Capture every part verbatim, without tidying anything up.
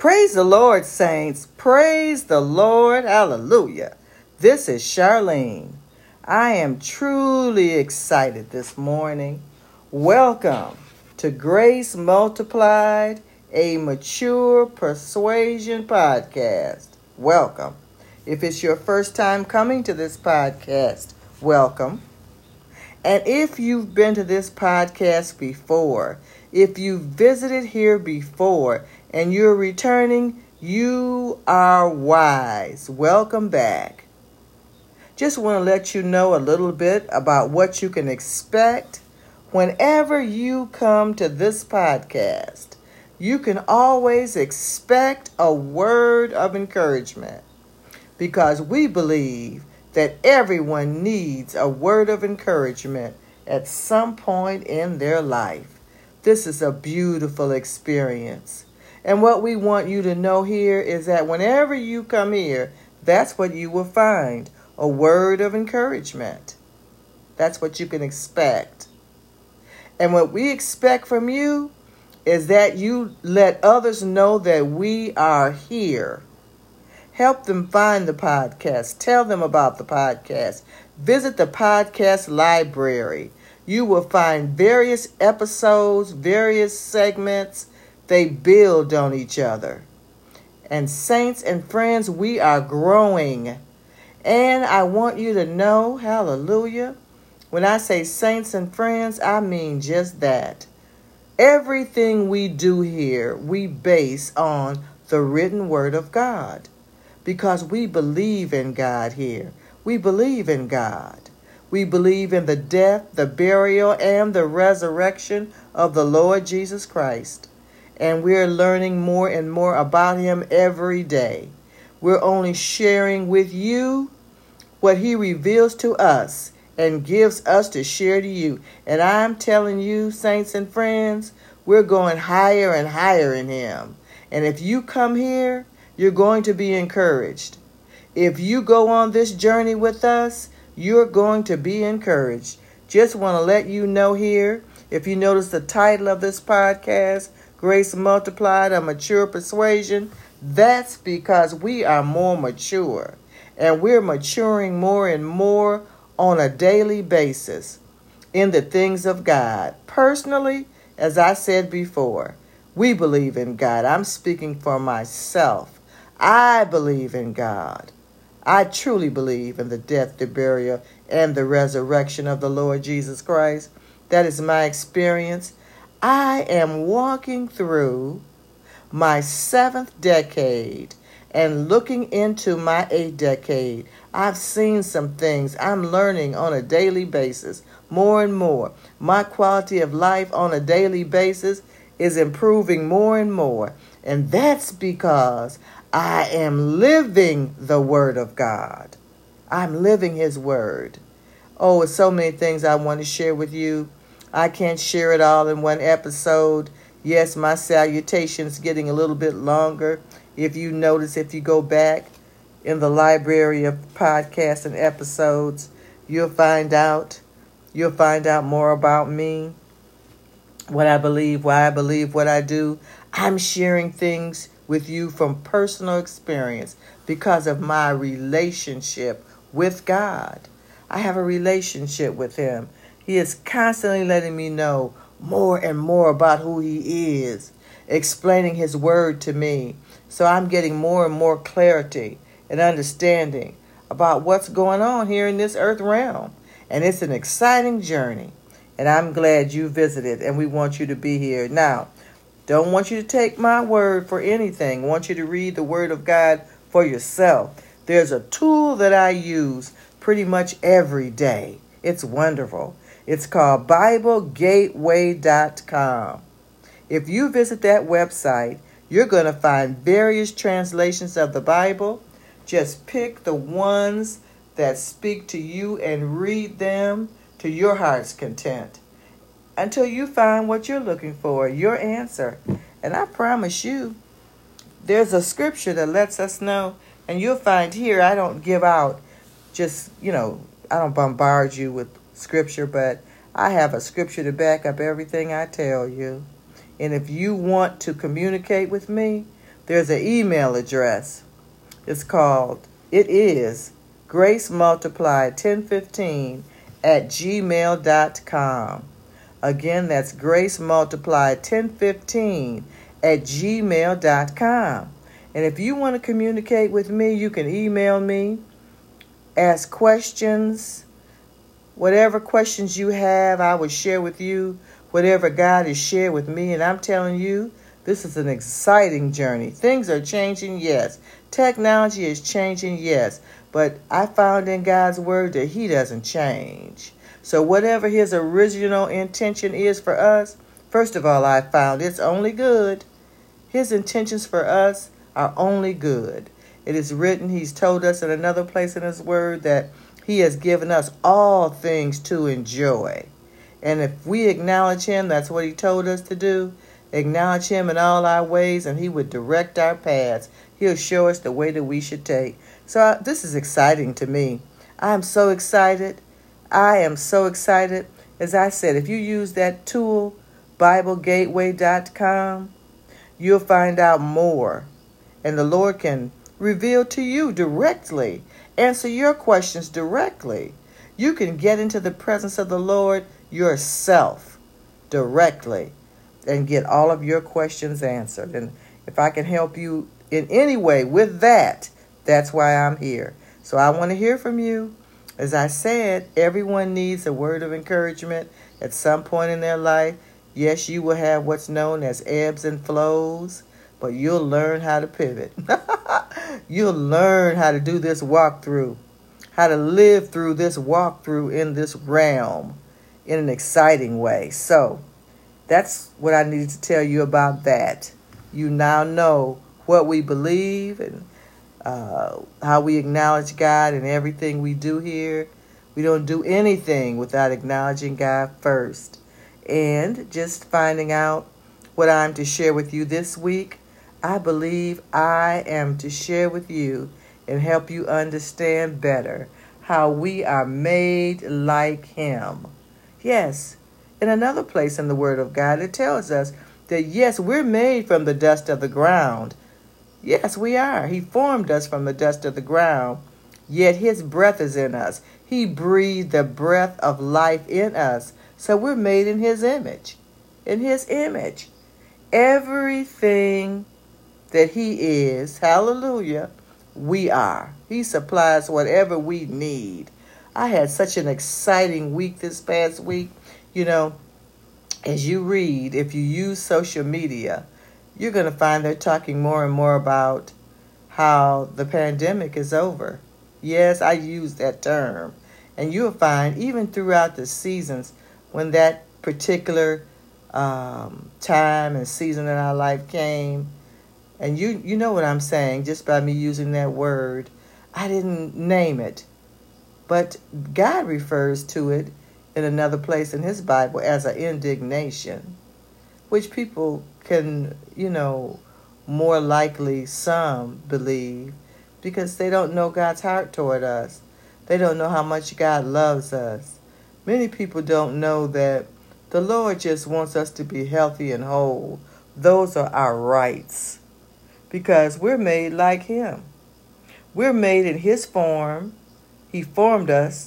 Praise the Lord, saints. Praise the Lord. Hallelujah. This is Charlene. I am truly excited this morning. Welcome to Grace Multiplied, a mature persuasion podcast. Welcome. If it's your first time coming to this podcast, welcome. And if you've been to this podcast before, if you've visited here before and you're returning, you are wise. Welcome back. Just want to let you know a little bit about what you can expect whenever you come to this podcast. You can always expect a word of encouragement because we believe that everyone needs a word of encouragement at some point in their life. This is a beautiful experience. And what we want you to know here is that whenever you come here, that's what you will find, a word of encouragement. That's what you can expect. And what we expect from you is that you let others know that we are here. Help them find the podcast. Tell them about the podcast. Visit the podcast library. You will find various episodes, various segments. They build on each other. And saints and friends, we are growing. And I want you to know, hallelujah, when I say saints and friends, I mean just that. Everything we do here, we base on the written word of God. Because we believe in God here. We believe in God. We believe in the death, the burial, and the resurrection of the Lord Jesus Christ. And we're learning more and more about him every day. We're only sharing with you what he reveals to us and gives us to share to you. And I'm telling you, saints and friends, we're going higher and higher in him. And if you come here, you're going to be encouraged. If you go on this journey with us, you're going to be encouraged. Just want to let you know here, if you notice the title of this podcast, Grace Multiplied, a Mature Persuasion, that's because we are more mature. And we're maturing more and more on a daily basis in the things of God. Personally, as I said before, we believe in God. I'm speaking for myself. I believe in God. I truly believe in the death, the burial, and the resurrection of the Lord Jesus Christ. That is my experience. I am walking through my seventh decade and looking into my eighth decade. I've seen some things. I'm learning on a daily basis, more and more. My quality of life on a daily basis is improving more and more. And that's because I am living the word of God. I'm living his word. Oh, it's so many things I want to share with you. I can't share it all in one episode. Yes, my salutation's getting a little bit longer. If you notice, if you go back in the library of podcasts and episodes, you'll find out, you'll find out more about me, what I believe, why I believe what I do. I'm sharing things with you from personal experience because of my relationship with God. I have a relationship with him. He is constantly letting me know more and more about who he is, explaining his word to me. So I'm getting more and more clarity and understanding about what's going on here in this earth realm. And it's an exciting journey. And I'm glad you visited and we want you to be here. Now, don't want you to take my word for anything. I want you to read the word of God for yourself. There's a tool that I use pretty much every day. It's wonderful. It's called Bible Gateway dot com. If you visit that website, you're going to find various translations of the Bible. Just pick the ones that speak to you and read them to your heart's content until you find what you're looking for, your answer. And I promise you, there's a scripture that lets us know, and you'll find here, I don't give out just, you know, I don't bombard you with scripture, but I have a scripture to back up everything I tell you. And if you want to communicate with me, there's an email address. It's called, it is grace multiplied ten fifteen at gmail dot com. Again, that's grace multiplied ten fifteen at gmail dot com. And if you want to communicate with me, you can email me, ask questions, whatever questions you have, I will share with you whatever God has shared with me. And I'm telling you, this is an exciting journey. Things are changing, yes. Technology is changing, yes. But I found in God's word that he doesn't change. So whatever his original intention is for us, first of all, I found it's only good. His intentions for us are only good. It is written, he's told us in another place in his word that he has given us all things to enjoy. And if we acknowledge him, that's what he told us to do. Acknowledge him in all our ways, and he would direct our paths. He'll show us the way that we should take. So I, this is exciting to me. I am so excited. I am so excited. As I said, if you use that tool, Bible Gateway dot com, you'll find out more. And the Lord can reveal to you directly, answer your questions directly. You can get into the presence of the Lord yourself directly and get all of your questions answered. And if I can help you in any way with that, that's why I'm here. So I want to hear from you. As I said, everyone needs a word of encouragement at some point in their life. Yes, you will have what's known as ebbs and flows, but you'll learn how to pivot. You'll learn how to do this walkthrough, how to live through this walkthrough in this realm in an exciting way. So that's what I needed to tell you about that. You now know what we believe and uh, how we acknowledge God in everything we do here. We don't do anything without acknowledging God first. And just finding out what I'm to share with you this week, I believe I am to share with you and help you understand better how we are made like him. Yes, in another place in the Word of God, it tells us that, yes, we're made from the dust of the ground. Yes, we are. He formed us from the dust of the ground, yet his breath is in us. He breathed the breath of life in us. So we're made in his image, in his image. Everything that he is, hallelujah, we are. He supplies whatever we need. I had such an exciting week this past week. You know, as you read, if you use social media, you're going to find they're talking more and more about how the pandemic is over. Yes, I use that term. And you'll find even throughout the seasons when that particular um, time and season in our life came, and you you know what I'm saying just by me using that word. I didn't name it, but God refers to it in another place in his Bible as an indignation, which people can, you know, more likely some believe because they don't know God's heart toward us. They don't know how much God loves us. Many people don't know that the Lord just wants us to be healthy and whole. Those are our rights because we're made like him. We're made in his form. He formed us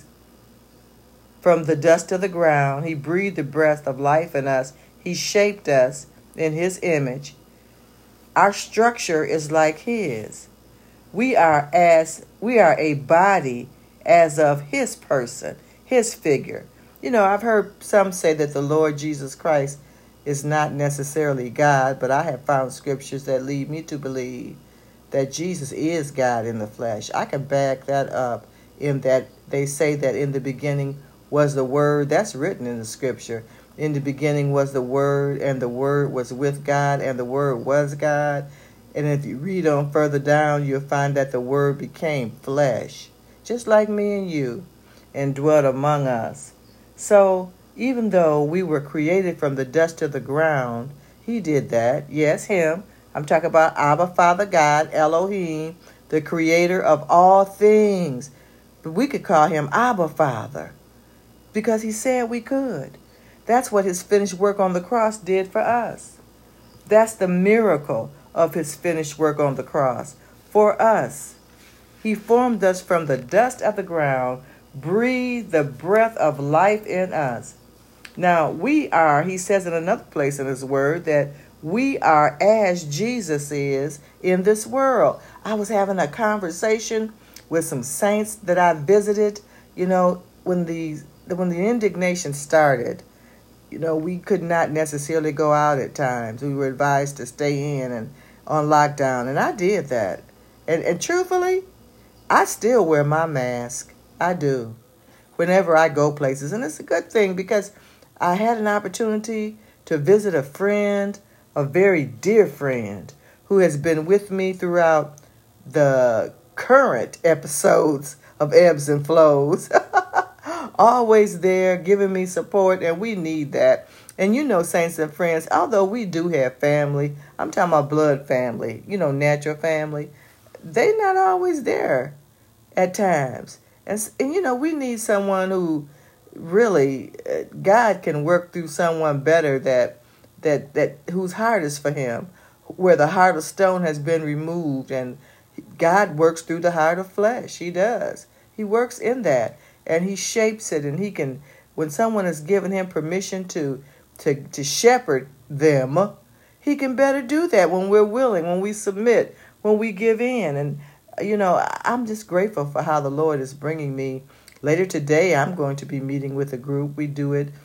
from the dust of the ground. He breathed the breath of life in us. He shaped us in his image. Our structure is like his. We are as we are a body as of his person, his figure. You know, I've heard some say that the Lord Jesus Christ is not necessarily God, but I have found scriptures that lead me to believe that Jesus is God in the flesh. I can back that up in that they say that in the beginning was the Word. That's written in the scripture. In the beginning was the Word, and the Word was with God, and the Word was God. And if you read on further down, you'll find that the Word became flesh, just like me and you, and dwelt among us. So even though we were created from the dust of the ground, he did that. Yes, him. I'm talking about Abba, Father God, Elohim, the creator of all things. But we could call him Abba, Father, because he said we could. That's what his finished work on the cross did for us. That's the miracle. of his finished work on the cross for us. He formed us from the dust of the ground, breathed the breath of life in us. Now, we are, he says in another place in his word, that we are as Jesus is in this world. I was having a conversation with some saints that I visited, you know, when the when the indignation started. You know, we could not necessarily go out at times. We were advised to stay in and on lockdown, and I did that. And, and truthfully, I still wear my mask. I do. Whenever I go places. And it's a good thing because I had an opportunity to visit a friend, a very dear friend, who has been with me throughout the current episodes of Ebbs and Flows. Always there, giving me support, and we need that. And you know, saints and friends, although we do have family, I'm talking about blood family, you know, natural family, they're not always there at times. And, and you know, we need someone who really, uh, God can work through someone better that, that, that whose heart is for him, where the heart of stone has been removed, and God works through the heart of flesh. He does. He works in that. And he shapes it, and he can, when someone has given him permission to, to, to shepherd them, he can better do that when we're willing, when we submit, when we give in. And, you know, I'm just grateful for how the Lord is bringing me. Later today, I'm going to be meeting with a group. We do it,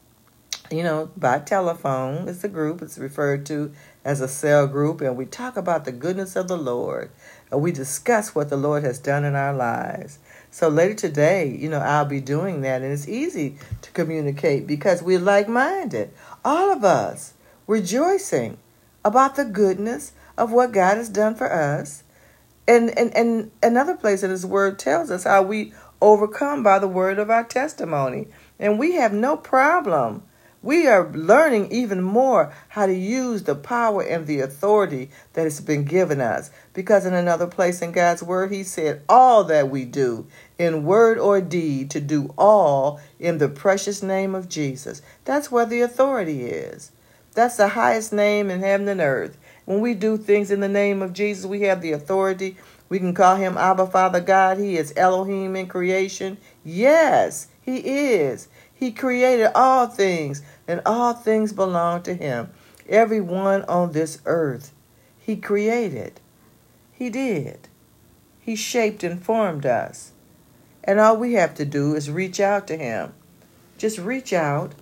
you know, by telephone. It's a group. It's referred to as a cell group. And we talk about the goodness of the Lord. And we discuss what the Lord has done in our lives. So later today, you know, I'll be doing that. And it's easy to communicate because we're like-minded. All of us rejoicing about the goodness of what God has done for us. And, and, and another place in his word tells us how we overcome by the word of our testimony. And we have no problem. We are learning even more how to use the power and the authority that has been given us. Because in another place in God's word, he said, all that we do in word or deed, to do all in the precious name of Jesus. That's where the authority is. That's the highest name in heaven and earth. When we do things in the name of Jesus, we have the authority. We can call him Abba, Father God. He is Elohim in creation. Yes, he is. He created all things, and all things belong to him. Everyone on this earth, he created. He did. He shaped and formed us. And all we have to do is reach out to him. Just reach out.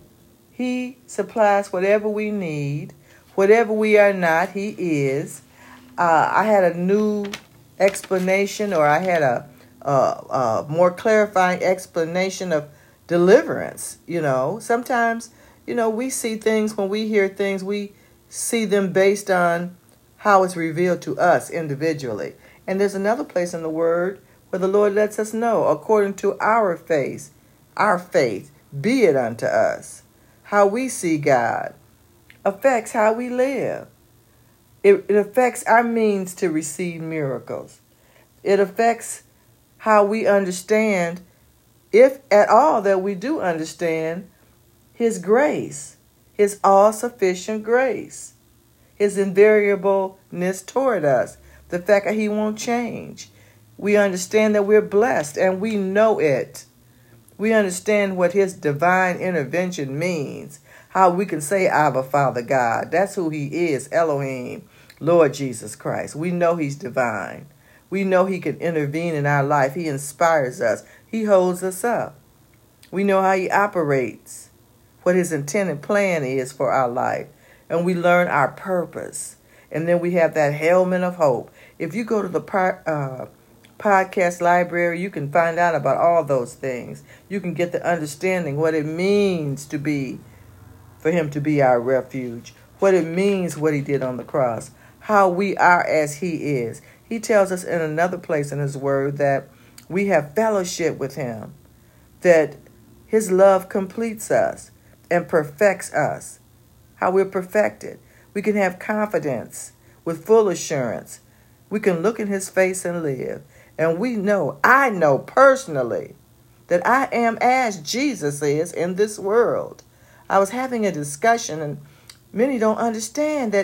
He supplies whatever we need. Whatever we are not, he is. Uh, I had a new explanation, or I had a, a, a more clarifying explanation of deliverance. You know, sometimes, you know, we see things, when we hear things, we see them based on how it's revealed to us individually. And there's another place in the word where the Lord lets us know, according to our faith, our faith, be it unto us. How we see God affects how we live. It, it affects our means to receive miracles. It affects how we understand, if at all that we do understand, his grace, his all-sufficient grace, his invariableness toward us, the fact that he won't change. We understand that we're blessed, and we know it. We understand what his divine intervention means, how we can say, Abba, Father God. That's who he is, Elohim, Lord Jesus Christ. We know he's divine. We know he can intervene in our life. He inspires us. He holds us up. We know how he operates, what his intended plan is for our life. And we learn our purpose. And then we have that helmet of hope. If you go to the par- uh, podcast library, you can find out about all those things. You can get the understanding what it means to be, for him to be our refuge, what it means, what he did on the cross, how we are as he is. He tells us in another place in his word that we have fellowship with him, that his love completes us and perfects us, how we're perfected. We can have confidence with full assurance. We can look in his face and live. And we know, I know personally, that I am as Jesus is in this world. I was having a discussion, and many don't understand that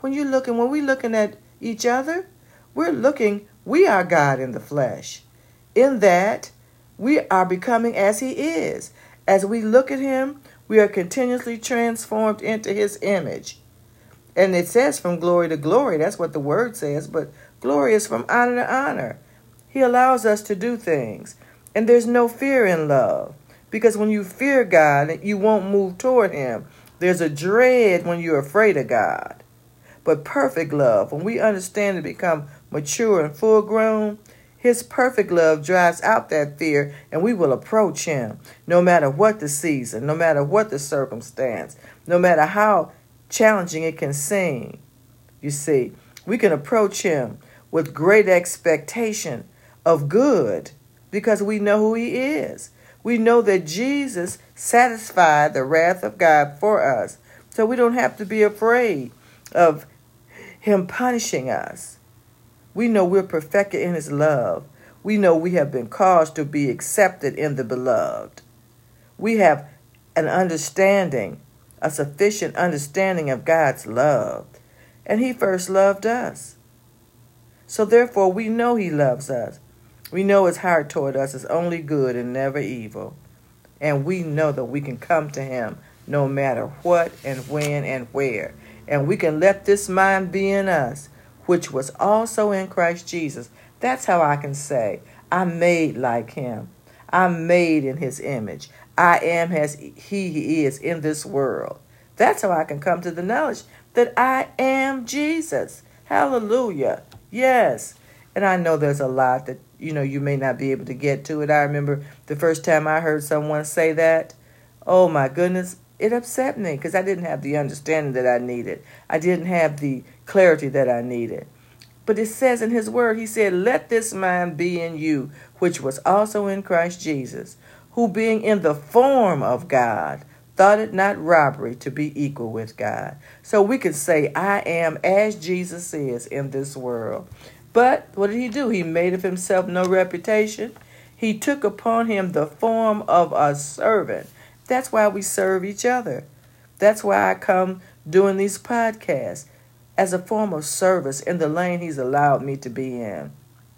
when you're looking, when we're looking at each other, we're looking, we are God in the flesh. In that, we are becoming as he is. As we look at him, we are continuously transformed into his image. And it says from glory to glory. That's what the word says. But glory is from honor to honor. He allows us to do things. And there's no fear in love. Because when you fear God, you won't move toward him. There's a dread when you're afraid of God. But perfect love, when we understand and become mature and full grown, his perfect love drives out that fear, and we will approach him no matter what the season, no matter what the circumstance, no matter how challenging it can seem. You see, we can approach him with great expectation of good because we know who he is. We know that Jesus satisfied the wrath of God for us, so we don't have to be afraid of him punishing us. We know we're perfected in his love. We know we have been caused to be accepted in the beloved. We have an understanding, a sufficient understanding of God's love. And he first loved us. So therefore, we know he loves us. We know his heart toward us is only good and never evil. And we know that we can come to him no matter what and when and where. And we can let this mind be in us, which was also in Christ Jesus. That's how I can say, I'm made like him. I'm made in his image. I am as he is in this world. That's how I can come to the knowledge that I am Jesus. Hallelujah. Yes. And I know there's a lot that, you know, you may not be able to get to it. I remember the first time I heard someone say that, oh my goodness, it upset me because I didn't have the understanding that I needed. I didn't have the clarity that I needed. But it says in his word, he said, let this mind be in you, which was also in Christ Jesus, who being in the form of God, thought it not robbery to be equal with God. So we could say, I am as Jesus is in this world. But what did he do? He made of himself no reputation. He took upon him the form of a servant. That's why we serve each other. That's why I come doing these podcasts as a form of service in the lane he's allowed me to be in.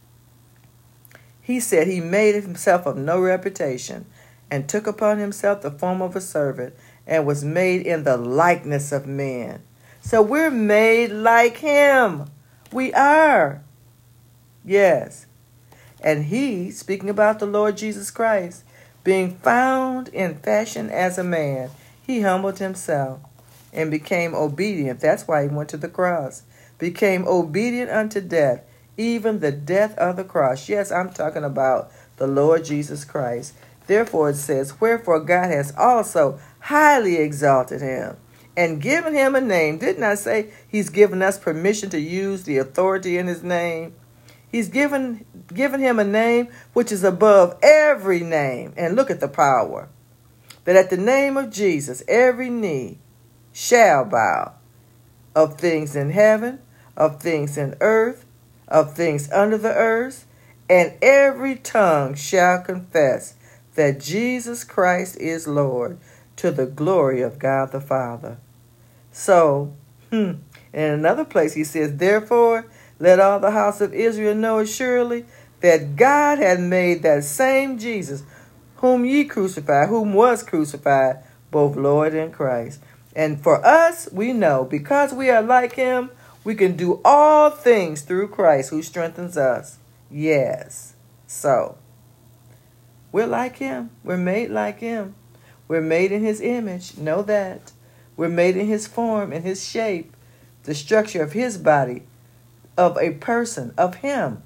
He said he made himself of no reputation and took upon himself the form of a servant and was made in the likeness of men. So we're made like him. We are. Yes. And he, speaking about the Lord Jesus Christ, being found in fashion as a man, he humbled himself and became obedient. That's why he went to the cross. Became obedient unto death, even the death of the cross. Yes, I'm talking about the Lord Jesus Christ. Therefore it says, wherefore God has also highly exalted him and given him a name. Didn't I say he's given us permission to use the authority in his name? He's given given him a name which is above every name. And look at the power. That at the name of Jesus, every knee shall bow, of things in heaven, of things in earth, of things under the earth, and every tongue shall confess that Jesus Christ is Lord, to the glory of God the Father. So, hmm, in another place he says, therefore, let all the house of Israel know assuredly that God had made that same Jesus, whom ye crucified, whom was crucified, both Lord and Christ. And for us, we know, because we are like him, we can do all things through Christ who strengthens us. Yes. So, we're like him. We're made like him. We're made in his image. Know that. We're made in his form, in his shape, the structure of his body, of a person, of him.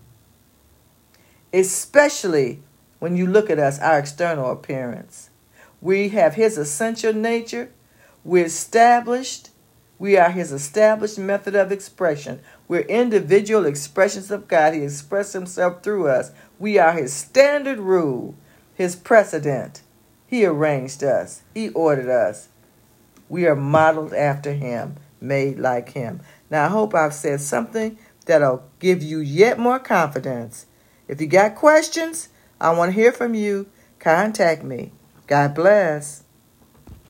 Especially when you look at us, our external appearance. We have his essential nature. We're established. We are his established method of expression. We're individual expressions of God. He expressed himself through us. We are his standard rule, his precedent. He arranged us. He ordered us. We are modeled after him, made like him. Now, I hope I've said something that'll give you yet more confidence. If you got questions, I want to hear from you. Contact me. God bless.